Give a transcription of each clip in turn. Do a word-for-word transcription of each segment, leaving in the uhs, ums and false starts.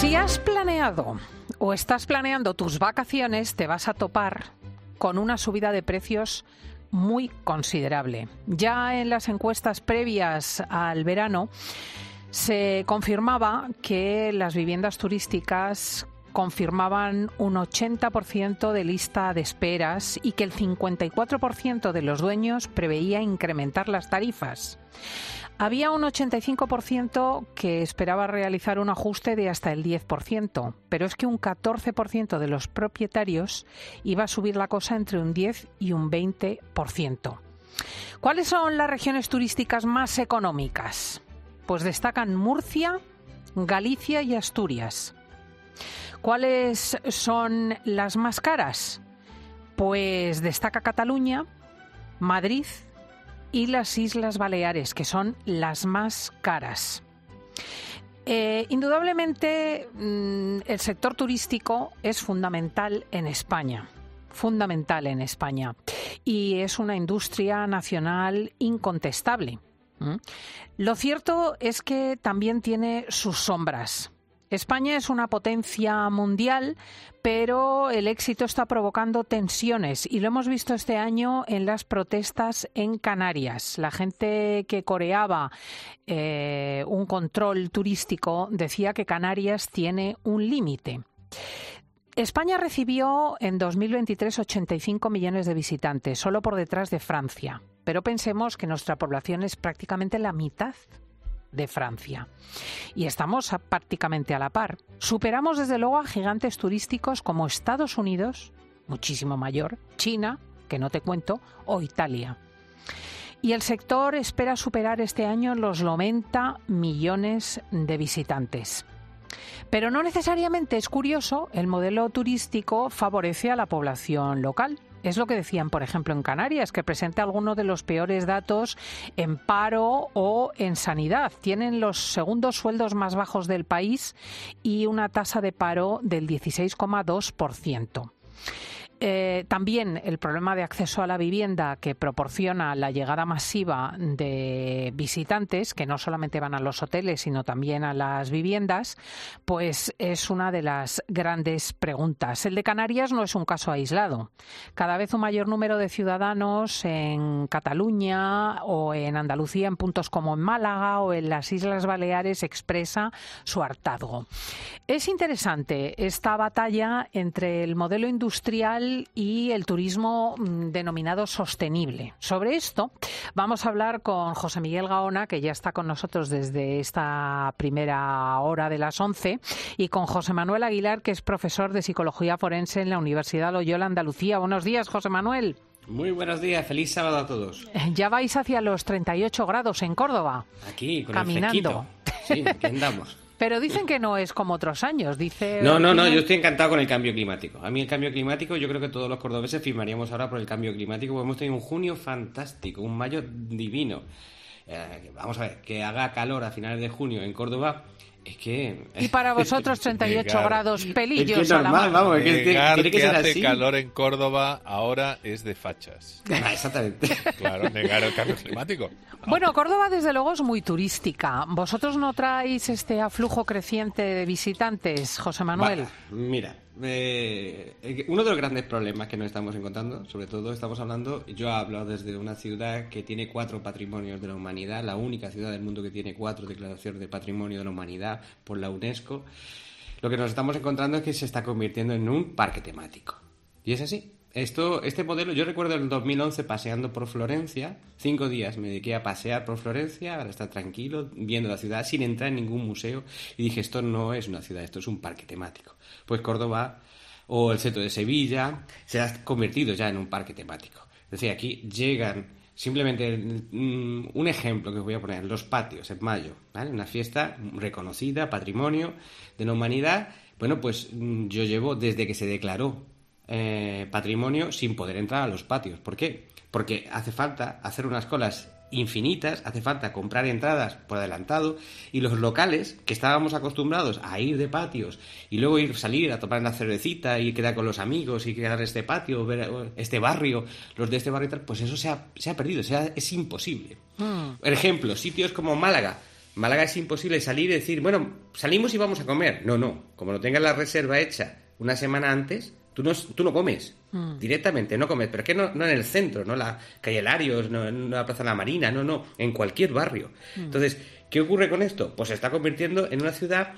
Si has planeado o estás planeando tus vacaciones, te vas a topar con una subida de precios muy considerable. Ya en las encuestas previas al verano se confirmaba que las viviendas turísticas confirmaban un ochenta por ciento de lista de esperas y que el cincuenta y cuatro por ciento de los dueños preveía incrementar las tarifas. Había un ochenta y cinco por ciento que esperaba realizar un ajuste de hasta el diez por ciento, pero es que un catorce por ciento de los propietarios iba a subir la cosa entre un diez y un veinte por ciento. ¿Cuáles son las regiones turísticas más económicas? Pues destacan Murcia, Galicia y Asturias. ¿Cuáles son las más caras? Pues destaca Cataluña, Madrid y las Islas Baleares, que son las más caras. Eh, indudablemente, mmm, el sector turístico es fundamental en España, fundamental en España, y es una industria nacional incontestable. ¿Mm? Lo cierto es que también tiene sus sombras. España es una potencia mundial, pero el éxito está provocando tensiones y lo hemos visto este año en las protestas en Canarias. La gente que coreaba eh, un control turístico decía que Canarias tiene un límite. España recibió en dos mil veintitrés ochenta y cinco millones de visitantes, solo por detrás de Francia. Pero pensemos que nuestra población es prácticamente la mitad de Francia. Y estamos a, prácticamente a la par. Superamos desde luego a gigantes turísticos como Estados Unidos, muchísimo mayor, China, que no te cuento, o Italia. Y el sector espera superar este año los noventa millones de visitantes. Pero no necesariamente, es curioso, el modelo turístico favorece a la población local. Es lo que decían, por ejemplo, en Canarias, que presenta algunos de los peores datos en paro o en sanidad. Tienen los segundos sueldos más bajos del país y una tasa de paro del dieciséis coma dos por ciento. Eh, también el problema de acceso a la vivienda que proporciona la llegada masiva de visitantes, que no solamente van a los hoteles, sino también a las viviendas, pues es una de las grandes preguntas. El de Canarias no es un caso aislado. Cada vez un mayor número de ciudadanos en Cataluña o en Andalucía, en puntos como en Málaga o en las Islas Baleares, expresa su hartazgo. Es interesante esta batalla entre el modelo industrial y el turismo denominado sostenible. Sobre esto vamos a hablar con José Miguel Gaona, que ya está con nosotros desde esta primera hora de las once, y con José Manuel Aguilar, que es profesor de Psicología Forense en la Universidad Loyola Andalucía. Buenos días, José Manuel. Muy buenos días, feliz sábado a todos. Ya vais hacia los treinta y ocho grados en Córdoba. Aquí, con caminando. El fresquito. Sí, aquí andamos. Pero dicen que no es como otros años, dice... No, no, no, yo estoy encantado con el cambio climático. A mí el cambio climático, yo creo que todos los cordobeses firmaríamos ahora por el cambio climático, porque hemos tenido un junio fantástico, un mayo divino. Eh, vamos a ver, que haga calor a finales de junio en Córdoba... Es que... Y para vosotros treinta y ocho grados pelillos es que es normal, a la mano. Vamos, es que, Negar tiene que, que ser hace así. calor en Córdoba ahora es de fachas. Ah, exactamente. Claro, negar el cambio climático. No. Bueno, Córdoba desde luego es muy turística. ¿Vosotros no traéis este aflujo creciente de visitantes, José Manuel? Va, mira, eh, uno de los grandes problemas que nos estamos encontrando, sobre todo estamos hablando, yo hablo desde una ciudad que tiene cuatro patrimonios de la humanidad, la única ciudad del mundo que tiene cuatro declaraciones de patrimonio de la humanidad por la UNESCO. Lo que nos estamos encontrando es que se está convirtiendo en un parque temático. Y es así. Esto, este modelo, yo recuerdo en el dos mil once paseando por Florencia, cinco días me dediqué a pasear por Florencia, para estar tranquilo, viendo la ciudad, sin entrar en ningún museo, y dije, esto no es una ciudad, esto es un parque temático. Pues Córdoba o el centro de Sevilla se ha convertido ya en un parque temático. Es decir, aquí llegan, simplemente um, un ejemplo que os voy a poner, los patios en mayo, ¿vale? Una fiesta reconocida, patrimonio de la humanidad. Bueno, pues yo llevo desde que se declaró Eh, patrimonio sin poder entrar a los patios. ¿Por qué? Porque hace falta hacer unas colas infinitas, hace falta comprar entradas por adelantado, y los locales que estábamos acostumbrados a ir de patios y luego ir salir a tomar una cervecita y quedar con los amigos y quedar en este patio, ver este barrio, los de este barrio y tal, pues eso se ha, se ha perdido, o sea, es imposible. Mm. Por ejemplo, sitios como Málaga, Málaga es imposible salir y decir, bueno, salimos y vamos a comer. No, no. Como no tengas la reserva hecha una semana antes, tú no, tú no comes. Mm. Directamente, no comes. Pero es que no, no en el centro, no en la calle Larios, no en la Plaza de la Marina, no, no. En cualquier barrio. Mm. Entonces, ¿qué ocurre con esto? Pues se está convirtiendo en una ciudad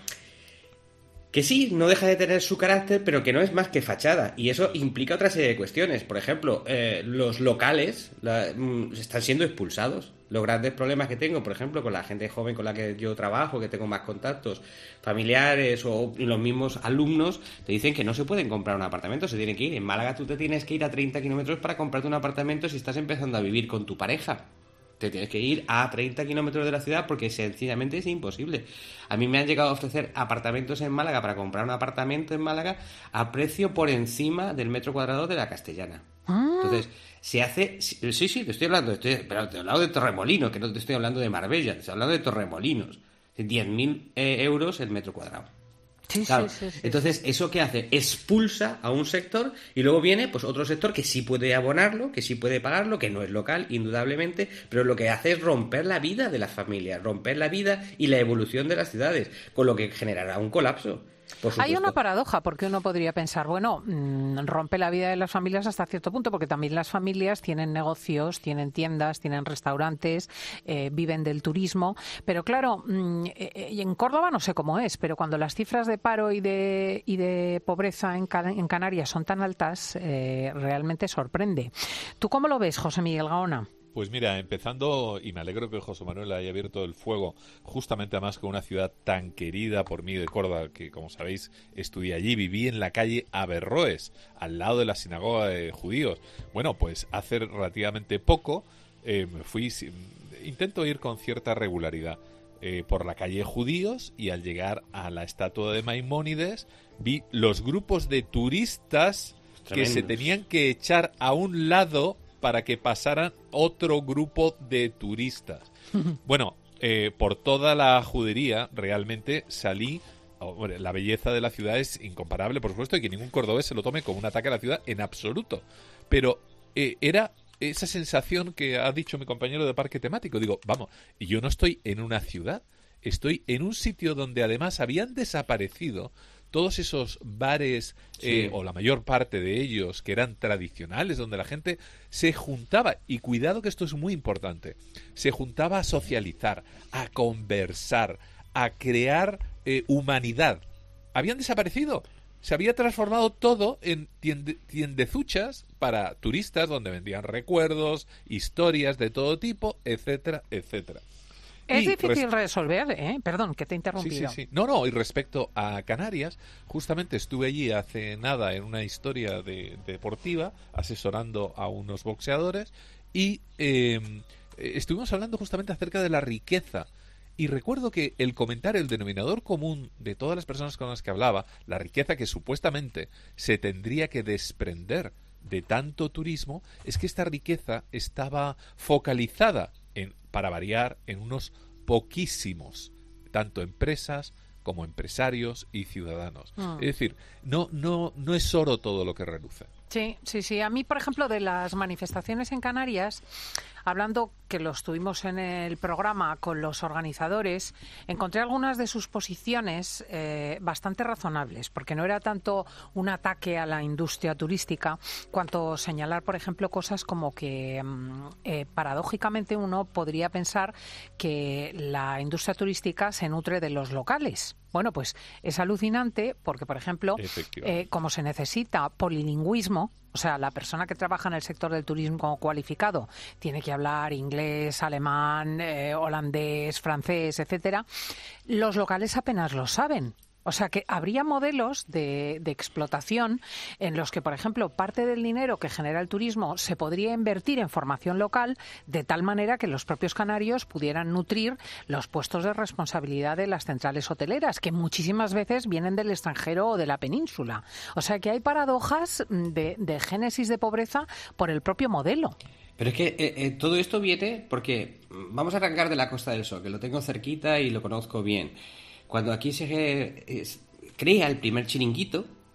que sí, no deja de tener su carácter, pero que no es más que fachada. Y eso implica otra serie de cuestiones. Por ejemplo, eh, los locales la, mm, están siendo expulsados. Los grandes problemas que tengo, por ejemplo, con la gente joven con la que yo trabajo, que tengo más contactos familiares o los mismos alumnos, te dicen que no se pueden comprar un apartamento, se tienen que ir. En Málaga tú te tienes que ir a treinta kilómetros para comprarte un apartamento si estás empezando a vivir con tu pareja. Te tienes que ir a treinta kilómetros de la ciudad porque sencillamente es imposible. A mí me han llegado a ofrecer apartamentos en Málaga para comprar un apartamento en Málaga a precio por encima del metro cuadrado de la Castellana. Ah. Entonces, se hace... Sí, sí, te estoy hablando, estoy, pero te he hablado de Torremolinos, que no te estoy hablando de Marbella, te estoy hablando de Torremolinos. diez mil eh, euros el metro cuadrado. Sí, claro. sí, sí, sí. Entonces, ¿eso qué hace? Expulsa a un sector y luego viene pues otro sector que sí puede abonarlo, que sí puede pagarlo, que no es local, indudablemente, pero lo que hace es romper la vida de las familias, romper la vida y la evolución de las ciudades, con lo que generará un colapso. Hay una paradoja, porque uno podría pensar, bueno, mmm, rompe la vida de las familias hasta cierto punto, porque también las familias tienen negocios, tienen tiendas, tienen restaurantes, eh, viven del turismo, pero claro, mmm, eh, en Córdoba no sé cómo es, pero cuando las cifras de paro y de, y de pobreza en, Can- en Canarias son tan altas, eh, realmente sorprende. ¿Tú cómo lo ves, José Miguel Gaona? Pues mira, empezando, y me alegro que José Manuel haya abierto el fuego, justamente además con una ciudad tan querida por mí de Córdoba, que como sabéis estudié allí, viví en la calle Averroes, al lado de la sinagoga de judíos. Bueno, pues hace relativamente poco eh, me fui, intento ir con cierta regularidad eh, por la calle Judíos, y al llegar a la estatua de Maimónides vi los grupos de turistas Tremendos. que se tenían que echar a un lado para que pasaran otro grupo de turistas. Bueno, eh, por toda la judería realmente salí... Oh, la belleza de la ciudad es incomparable, por supuesto, y que ningún cordobés se lo tome como un ataque a la ciudad en absoluto. Pero eh, era esa sensación que ha dicho mi compañero de parque temático. Digo, vamos, y yo no estoy en una ciudad, estoy en un sitio donde además habían desaparecido todos esos bares, eh, sí. o la mayor parte de ellos, que eran tradicionales, donde la gente se juntaba, y cuidado que esto es muy importante, se juntaba a socializar, a conversar, a crear eh, humanidad. Habían desaparecido. Se había transformado todo en tiende, tiendezuchas para turistas, donde vendían recuerdos, historias de todo tipo, etcétera, etcétera. Es y difícil res- resolver, ¿eh? Perdón, que te he interrumpido. Sí, sí, sí. No, no, y respecto a Canarias, justamente estuve allí hace nada en una historia de, de deportiva, asesorando a unos boxeadores, y eh, estuvimos hablando justamente acerca de la riqueza. Y recuerdo que el comentario, el denominador común de todas las personas con las que hablaba, la riqueza que supuestamente se tendría que desprender de tanto turismo, es que esta riqueza estaba focalizada en, para variar, en unos poquísimos, tanto empresas como empresarios y ciudadanos. Mm. Es decir, no, no, no es oro todo lo que reluce. Sí, sí, sí. A mí, por ejemplo, de las manifestaciones en Canarias, hablando que los tuvimos en el programa con los organizadores, encontré algunas de sus posiciones eh, bastante razonables, porque no era tanto un ataque a la industria turística, cuanto señalar, por ejemplo, cosas como que eh, paradójicamente uno podría pensar que la industria turística se nutre de los locales. Bueno, pues es alucinante porque, por ejemplo, eh, como se necesita polilingüismo, o sea, la persona que trabaja en el sector del turismo cualificado tiene que hablar inglés, alemán, eh, holandés, francés, etcétera, los locales apenas lo saben. O sea que habría modelos de, de explotación en los que, por ejemplo, parte del dinero que genera el turismo se podría invertir en formación local, de tal manera que los propios canarios pudieran nutrir los puestos de responsabilidad de las centrales hoteleras, que muchísimas veces vienen del extranjero o de la península. O sea que hay paradojas de, de génesis de pobreza por el propio modelo. Pero es que eh, eh, todo esto viene porque vamos a arrancar de la Costa del Sol, que lo tengo cerquita y lo conozco bien. Cuando aquí se eh, crea el primer chiringuito,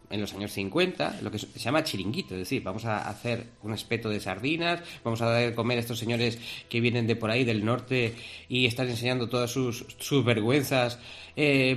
en los años cincuenta, lo que se llama chiringuito, es decir, vamos a hacer un espeto de sardinas, vamos a dar de comer a estos señores que vienen de por ahí del norte y están enseñando todas sus, sus vergüenzas, eh,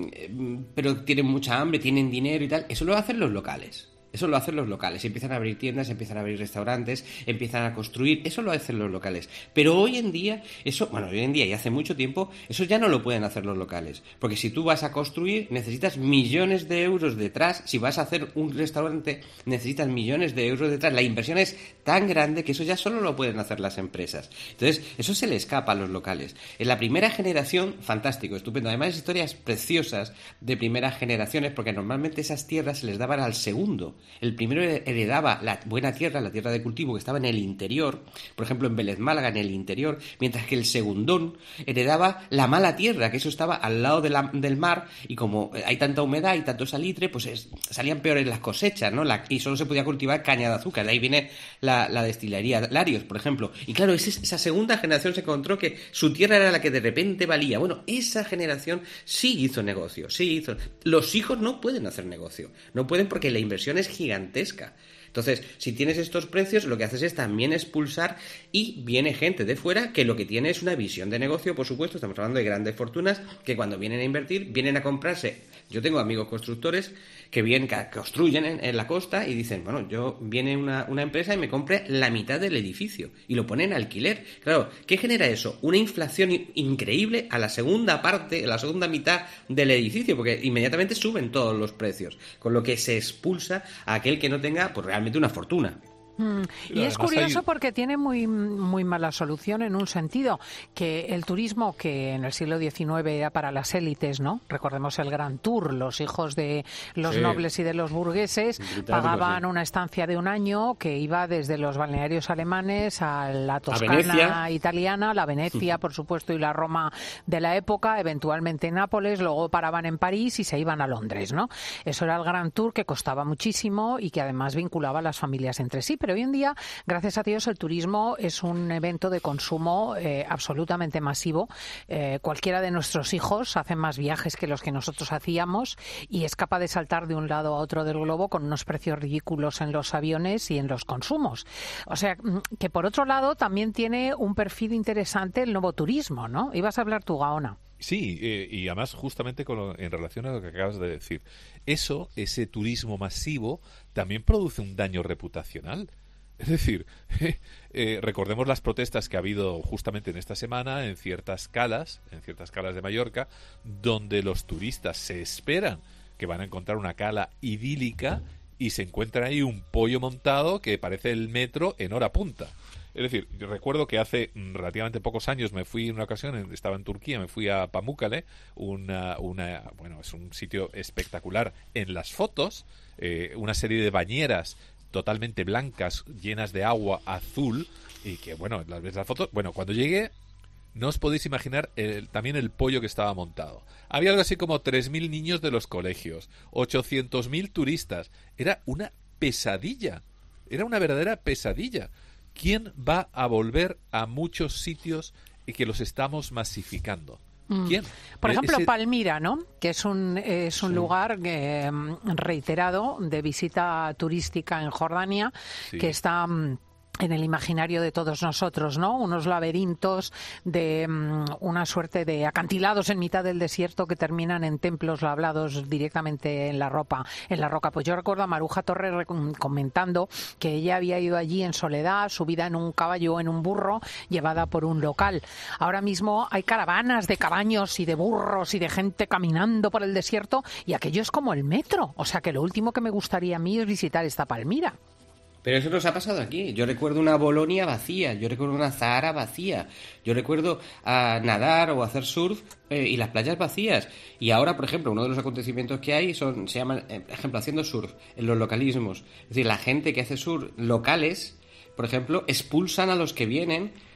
pero tienen mucha hambre, tienen dinero y tal. Eso lo hacen los locales. Eso lo hacen los locales, empiezan a abrir tiendas, empiezan a abrir restaurantes, empiezan a construir, eso lo hacen los locales. Pero hoy en día, eso, bueno, hoy en día y hace mucho tiempo, eso ya no lo pueden hacer los locales. Porque si tú vas a construir, necesitas millones de euros detrás, si vas a hacer un restaurante, necesitas millones de euros detrás. La inversión es tan grande que eso ya solo lo pueden hacer las empresas. Entonces, eso se le escapa a los locales. En la primera generación, fantástico, estupendo. Además, historias preciosas de primeras generaciones, porque normalmente esas tierras se les daban al segundo. El primero heredaba la buena tierra, la tierra de cultivo que estaba en el interior, por ejemplo en Vélez Málaga, en el interior, mientras que el segundón heredaba la mala tierra, que eso estaba al lado de la, del mar, y como hay tanta humedad y tanto salitre, pues es, salían peores las cosechas, ¿no? La, y solo se podía cultivar caña de azúcar, de ahí viene la, la destilería Larios, por ejemplo. Y claro, ese, esa segunda generación se encontró que su tierra era la que de repente valía. Bueno, esa generación sí hizo negocio, sí hizo. Los hijos no pueden hacer negocio, no pueden porque la inversión es gigantesca. Entonces, si tienes estos precios, lo que haces es también expulsar, y viene gente de fuera que lo que tiene es una visión de negocio, por supuesto. Estamos hablando de grandes fortunas que cuando vienen a invertir, vienen a comprarse. Yo tengo amigos constructores que vienen, que construyen en, en la costa y dicen, bueno, yo viene una, una empresa y me compre la mitad del edificio y lo ponen en alquiler. Claro, ¿qué genera eso? Una inflación increíble a la segunda parte, a la segunda mitad del edificio, porque inmediatamente suben todos los precios, con lo que se expulsa a aquel que no tenga, pues, realmente una fortuna. Mm. Y es curioso hay... porque tiene muy muy mala solución en un sentido, que el turismo, que en el siglo diecinueve era para las élites, ¿no? Recordemos el Gran Tour, los hijos de los sí. nobles y de los burgueses pagaban sí. una estancia de un año que iba desde los balnearios alemanes a la Toscana italiana, la Venecia, por supuesto, y la Roma de la época, eventualmente en Nápoles, luego paraban en París y se iban a Londres, ¿no? Eso era el Gran Tour, que costaba muchísimo y que además vinculaba a las familias entre sí. Pero hoy en día, gracias a Dios, el turismo es un evento de consumo eh, absolutamente masivo. Eh, cualquiera de nuestros hijos hace más viajes que los que nosotros hacíamos y es capaz de saltar de un lado a otro del globo con unos precios ridículos en los aviones y en los consumos. O sea, que por otro lado también tiene un perfil interesante el nuevo turismo, ¿no? Ibas a hablar tú, Gaona. Sí, eh, y además justamente con lo, en relación a lo que acabas de decir, eso, ese turismo masivo, también produce un daño reputacional. Es decir, eh, eh, recordemos las protestas que ha habido justamente en esta semana en ciertas calas, en ciertas calas de Mallorca, donde los turistas se esperan que van a encontrar una cala idílica y se encuentran ahí un pollo montado que parece el metro en hora punta. Es decir, yo recuerdo que hace relativamente pocos años me fui en una ocasión, estaba en Turquía, me fui a Pamukkale, una, una, bueno, es un sitio espectacular en las fotos, eh, una serie de bañeras totalmente blancas, llenas de agua azul, y que, bueno, las ves las fotos. Bueno, cuando llegué, no os podéis imaginar el, también el pollo que estaba montado. Había algo así como tres mil niños de los colegios, ochocientos mil turistas. Era una pesadilla, era una verdadera pesadilla. ¿Quién va a volver a muchos sitios y que los estamos masificando? ¿Quién? Por ejemplo, Ese... Palmira, ¿no? Que es un es un sí. lugar eh, reiterado de visita turística en Jordania, sí. que está en el imaginario de todos nosotros, ¿no? Unos laberintos de um, una suerte de acantilados en mitad del desierto que terminan en templos lablados directamente en la ropa, en la roca. Pues yo recuerdo a Maruja Torres comentando que ella había ido allí en soledad, subida en un caballo o en un burro, llevada por un local. Ahora mismo hay caravanas de caballos y de burros y de gente caminando por el desierto y aquello es como el metro. O sea que lo último que me gustaría a mí es visitar esta Palmira. Pero eso nos ha pasado aquí. Yo recuerdo una Bolonia vacía, yo recuerdo una Zahara vacía, yo recuerdo a nadar o hacer surf eh, y las playas vacías. Y ahora, por ejemplo, uno de los acontecimientos que hay son, se llaman, eh, por ejemplo, haciendo surf, en los localismos. Es decir, la gente que hace surf locales, por ejemplo, expulsan a los que vienen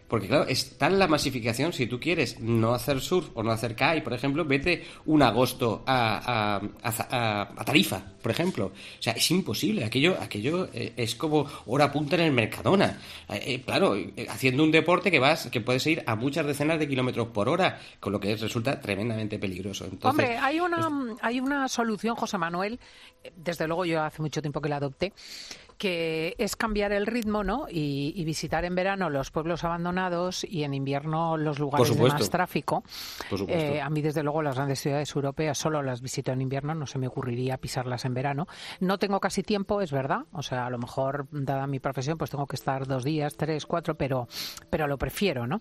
Porque claro, está la masificación. Si tú quieres no hacer surf o no hacer kai, por ejemplo, vete un agosto a, a, a, a Tarifa, por ejemplo. O sea, es imposible. Aquello aquello es como hora punta en el Mercadona. Eh, claro, haciendo un deporte que vas que puedes ir a muchas decenas de kilómetros por hora, con lo que resulta tremendamente peligroso. Entonces, Hombre, hay una, hay una solución, José Manuel, desde luego yo hace mucho tiempo que la adopté, que es cambiar el ritmo, ¿no? Y, y visitar en verano los pueblos abandonados y en invierno los lugares de más tráfico. Por supuesto. Eh, a mí, desde luego, las grandes ciudades europeas solo las visito en invierno, no se me ocurriría pisarlas en verano. No tengo casi tiempo, es verdad. O sea, a lo mejor, dada mi profesión, pues tengo que estar dos días, tres, cuatro, pero, pero lo prefiero, ¿no?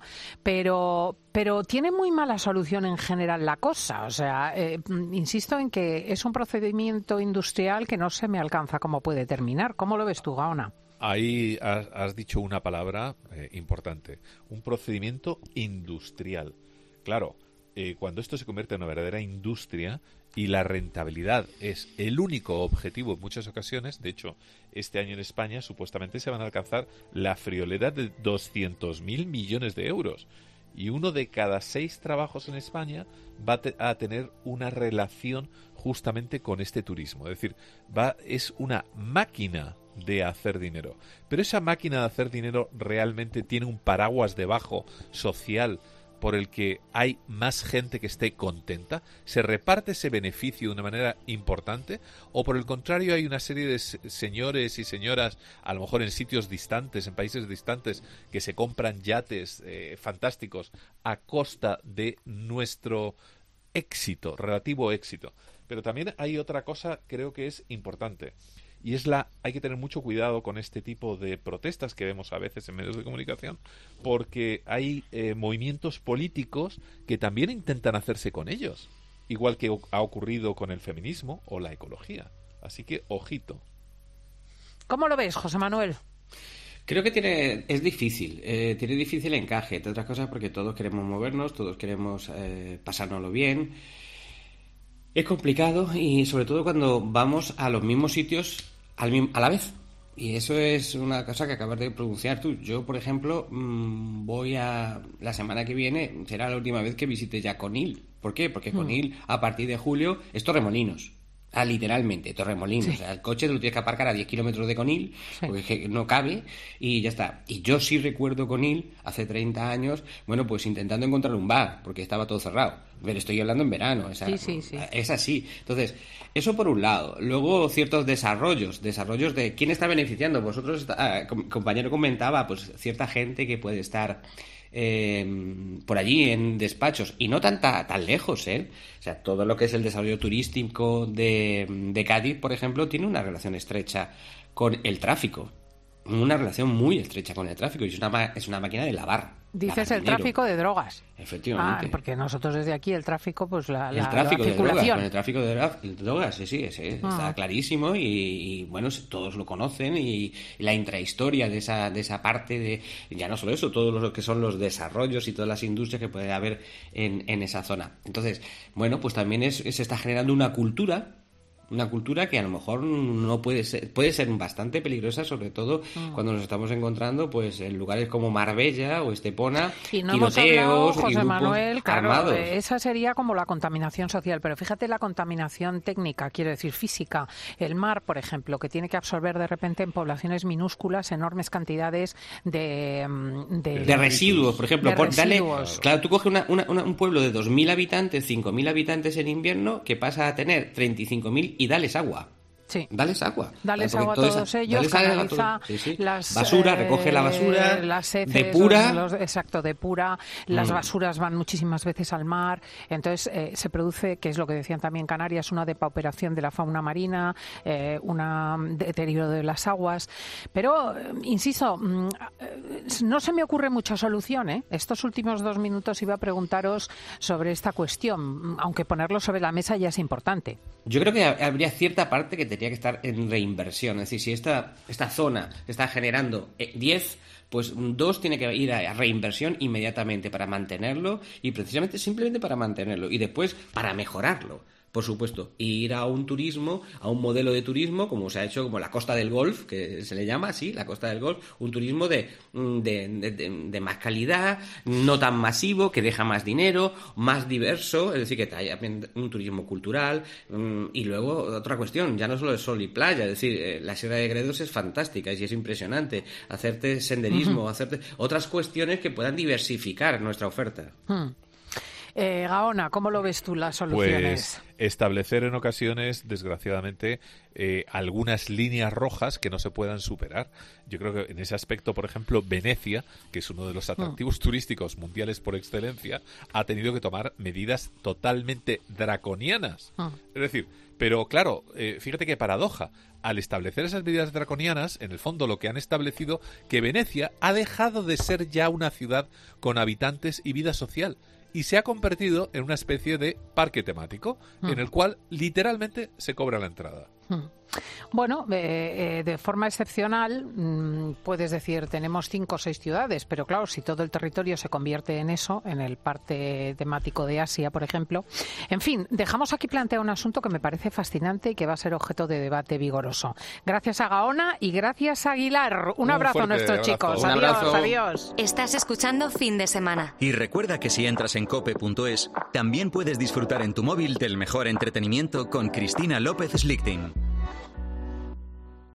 Pero, pero tiene muy mala solución en general la cosa. O sea, eh, insisto en que es un procedimiento industrial que no se me alcanza cómo puede terminar. ¿Cómo lo ves tú, Gaona? Ahí has, has dicho una palabra eh, importante, un procedimiento industrial. Claro, eh, cuando esto se convierte en una verdadera industria y la rentabilidad es el único objetivo en muchas ocasiones, de hecho, este año en España supuestamente se van a alcanzar la friolera de doscientos mil millones de euros. Y uno de cada seis trabajos en España va a, te- a tener una relación justamente con este turismo. Es decir, va es una máquina de hacer dinero. Pero esa máquina de hacer dinero realmente tiene un paraguas debajo social por el que hay más gente que esté contenta. ¿Se reparte ese beneficio de una manera importante? ¿O por el contrario hay una serie de señores y señoras, a lo mejor en sitios distantes, en países distantes, que se compran yates eh, fantásticos a costa de nuestro éxito, relativo éxito? Pero también hay otra cosa, creo que es importante. Y es la, hay que tener mucho cuidado con este tipo de protestas que vemos a veces en medios de comunicación, porque hay eh, movimientos políticos que también intentan hacerse con ellos, igual que ha ocurrido con el feminismo o la ecología. Así que, ojito. ¿Cómo lo ves, José Manuel? Creo que tiene es difícil, eh, tiene difícil encaje, entre otras cosas porque todos queremos movernos, todos queremos eh, pasárnoslo bien. Es complicado y sobre todo cuando vamos a los mismos sitios al mismo, a la vez. Y eso es una cosa que acabas de pronunciar tú. Yo, por ejemplo, mmm, voy a... La semana que viene será la última vez que visite ya Conil. ¿Por qué? Porque mm. Conil, a partir de julio, es Torremolinos. Ah, literalmente, Torremolinos. Sí. O sea, el coche te lo tienes que aparcar a diez kilómetros de Conil, sí. porque es que no cabe, y ya está. Y yo sí recuerdo Conil, hace treinta años, bueno, pues intentando encontrar un bar, porque estaba todo cerrado. Pero estoy hablando en verano, esa, sí, sí, sí. es así. Entonces, eso por un lado. Luego, ciertos desarrollos, desarrollos de quién está beneficiando. Vosotros, ah, compañero comentaba, pues cierta gente que puede estar... Eh, por allí en despachos y no tan, tan, tan lejos, ¿eh? O sea, todo lo que es el desarrollo turístico de, de Cádiz, por ejemplo, tiene una relación estrecha con el tráfico. Una relación muy estrecha con el tráfico y es una, es una máquina de lavar. Dices el tráfico de drogas. Efectivamente. Ah, porque nosotros desde aquí el tráfico, pues la, el la, tráfico la circulación. De drogas, el tráfico de drogas, sí, sí, sí ah. está clarísimo y, y bueno, todos lo conocen y, y la intrahistoria de esa de esa parte de, ya no solo eso, todo lo que son los desarrollos y todas las industrias que puede haber en, en esa zona. Entonces, bueno, pues también es, se está generando una cultura Una cultura que a lo mejor no puede ser, puede ser bastante peligrosa, sobre todo mm. cuando nos estamos encontrando pues en lugares como Marbella o Estepona, y no tiroteos hemos hablado, José y grupos Manuel, claro, armados. Esa sería como la contaminación social, pero fíjate la contaminación técnica, quiero decir física. El mar, por ejemplo, que tiene que absorber de repente en poblaciones minúsculas enormes cantidades de... De, de residuos, por ejemplo. De por, residuos. Dale, claro, tú coges una, una, una, un pueblo de dos mil habitantes, cinco mil habitantes en invierno, que pasa a tener treinta y cinco mil y dales agua. Sí. Dales agua. Dales agua a todos esa, ellos, canaliza sí, sí. las... Basura, eh, recoge la basura, las heces, depura... Los, los, exacto, depura. Las mm. basuras van muchísimas veces al mar. Entonces eh, se produce, que es lo que decían también Canarias, una depauperación de la fauna marina, eh, un deterioro de las aguas. Pero, eh, insisto, mm, no se me ocurre mucha solución, ¿eh? Estos últimos dos minutos iba a preguntaros sobre esta cuestión, aunque ponerlo sobre la mesa ya es importante. Yo creo que habría cierta parte que te tendría que estar en reinversión. Es decir, si esta, esta zona está generando diez, pues dos tiene que ir a reinversión inmediatamente para mantenerlo y precisamente simplemente para mantenerlo y después para mejorarlo. por supuesto, y ir a un turismo, a un modelo de turismo, como se ha hecho, como la Costa del Golf, que se le llama así, la Costa del Golf, un turismo de, de, de, de, de más calidad, no tan masivo, que deja más dinero, más diverso, es decir, que haya un turismo cultural, y luego otra cuestión, ya no solo es sol y playa, es decir, eh, la Sierra de Gredos es fantástica y es impresionante, hacerte senderismo, uh-huh. hacerte otras cuestiones que puedan diversificar nuestra oferta. Hmm. Eh, Gaona, ¿cómo lo ves tú las soluciones? Pues establecer en ocasiones, desgraciadamente, eh, algunas líneas rojas que no se puedan superar. Yo creo que en ese aspecto, por ejemplo, Venecia, que es uno de los atractivos mm. turísticos mundiales por excelencia, ha tenido que tomar medidas totalmente draconianas. Mm. Es decir, pero claro, eh, fíjate qué paradoja. Al establecer esas medidas draconianas, en el fondo lo que han establecido que Venecia ha dejado de ser ya una ciudad con habitantes y vida social y se ha convertido en una especie de parque temático mm. en el cual literalmente se cobra la entrada. Mm. Bueno, eh, eh, de forma excepcional, mmm, puedes decir, tenemos cinco o seis ciudades, pero claro, si todo el territorio se convierte en eso, en el parque temático de Asia, por ejemplo. En fin, dejamos aquí planteado un asunto que me parece fascinante y que va a ser objeto de debate vigoroso. Gracias a Gaona y gracias a Aguilar. Un, un abrazo a nuestros abrazo. chicos. Un adiós, abrazo. adiós. Estás escuchando Fin de Semana. Y recuerda que si entras en cope punto es, también puedes disfrutar en tu móvil del mejor entretenimiento con Cristina López Slichting.